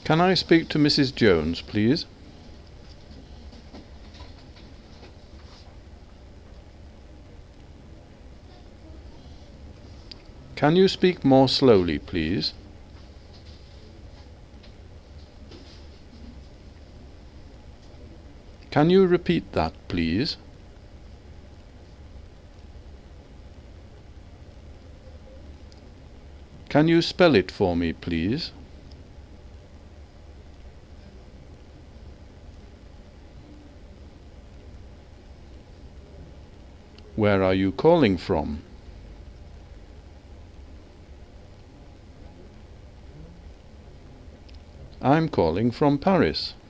Can I speak to Mrs. Jones, please? Can you speak more slowly, please? Can you repeat that, please? Can you spell it for me, please? Where are you calling from? I'm calling from Paris.